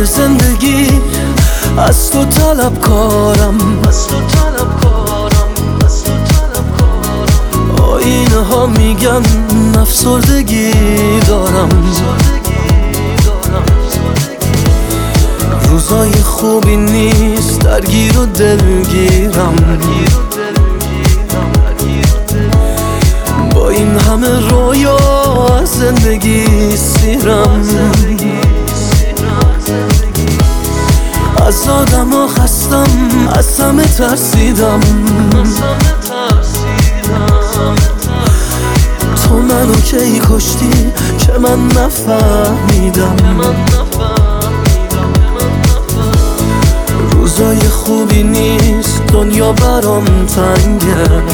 های زندگی از تو طلبکارم، آینه ها میگن افسردگی دارم، روزای خوبی نیست درگیر و دلگیرم، با این همه رویا از زندگی سیرم، از آدم ها خستم، از همه ترسیدم، تو منو کی کشتی که من نفهمیدم، روزای خوبی نیست دنیا برام تنگه،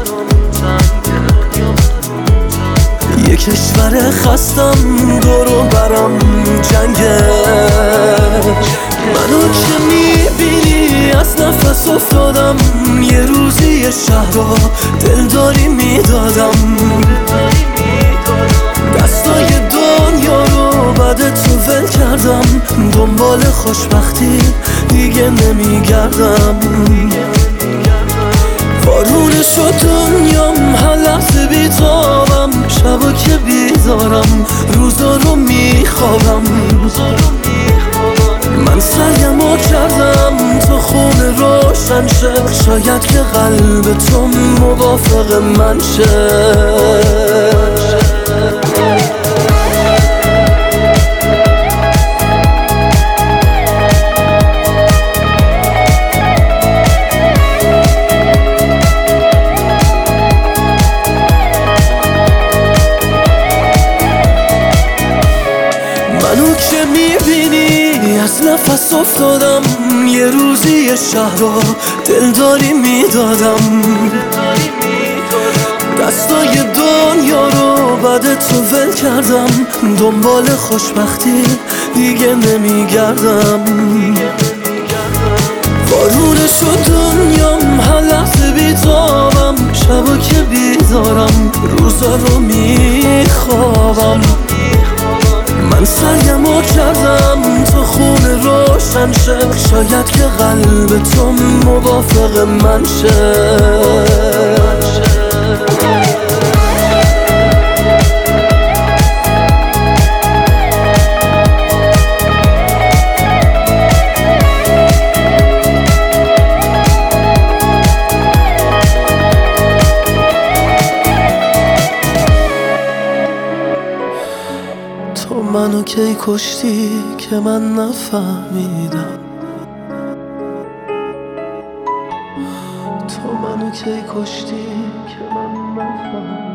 یه کشور خستم دورو برام جنگه، منو که میبینی از نفس افتادم، یه روزی یه شهر رو دلداری میدادم، دستای دنیا رو بعد تو ول کردم، دنبال خوشبختی دیگه نمیگردم، وارونه شد دنیام، هر لحظه بیتابم، شبا که بیدارم، روزا رو میخوابم، من سعیمو کردم تو خونه روشن شه، شاید که قلب تو موافق من شه. منو که میبینی از نفس افتادم، یه روزی یه شهر رو دلداری میدادم، دستای دنیا رو بعد تو ول کردم، دنبال خوشبختی دیگه نمیگردم، وارونه شد دنیام، هر لحظه بیتابم، شبا که بیدارم، روزا رو میخوابم، من سعیمو کردم تو خونه روشن شه، شاید که قلب تو موافق من شه. تو منو کی کشتی که من نفهمیدم، تو منو کی کشتی که من نفهمیدم.